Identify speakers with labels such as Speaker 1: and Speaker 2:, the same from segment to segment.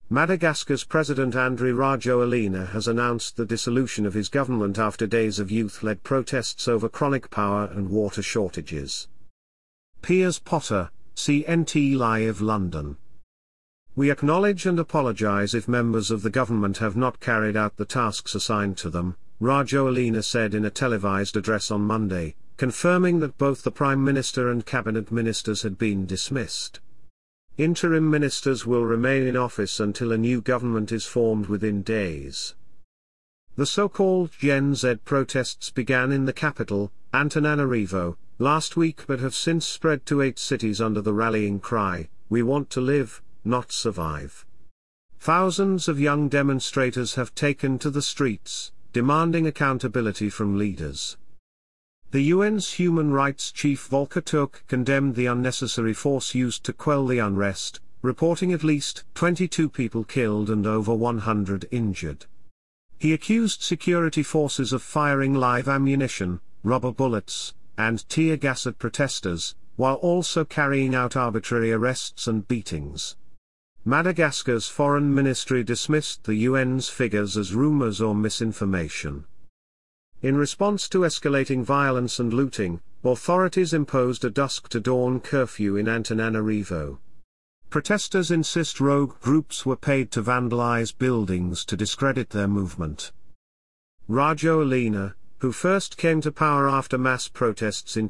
Speaker 1: Madagascar's President Andry Rajoelina has announced the dissolution of his government after days of youth-led protests over chronic power and water shortages. Piers Potter, CNT Live London. We acknowledge and apologise if members of the government have not carried out the tasks assigned to them, Rajoelina said in a televised address on Monday, confirming that both the Prime Minister and Cabinet Ministers had been dismissed. Interim ministers will remain in office until a new government is formed within days. The so-called Gen Z protests began in the capital, Antananarivo, last week but have since spread to 8 cities under the rallying cry, "We want to live, not survive." Thousands of young demonstrators have taken to the streets, demanding accountability from leaders. The UN's human rights chief Volker Turk condemned the unnecessary force used to quell the unrest, reporting at least 22 people killed and over 100 injured. He accused security forces of firing live ammunition, rubber bullets, and tear gas at protesters, while also carrying out arbitrary arrests and beatings. Madagascar's foreign ministry dismissed the UN's figures as rumors or misinformation. In response to escalating violence and looting, authorities imposed a dusk-to-dawn curfew in Antananarivo. Protesters insist rogue groups were paid to vandalize buildings to discredit their movement. Rajoelina, who first came to power after mass protests in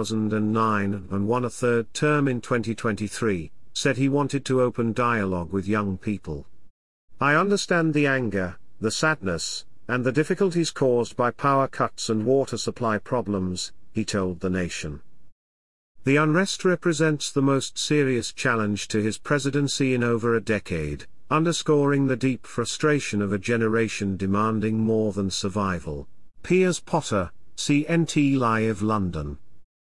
Speaker 1: 2009 and won a third term in 2023, said he wanted to open dialogue with young people. "I understand the anger, the sadness, and the difficulties caused by power cuts and water supply problems," he told the nation. The unrest represents the most serious challenge to his presidency in over a decade, underscoring the deep frustration of a generation demanding more than survival. Piers Potter, CNT Live London.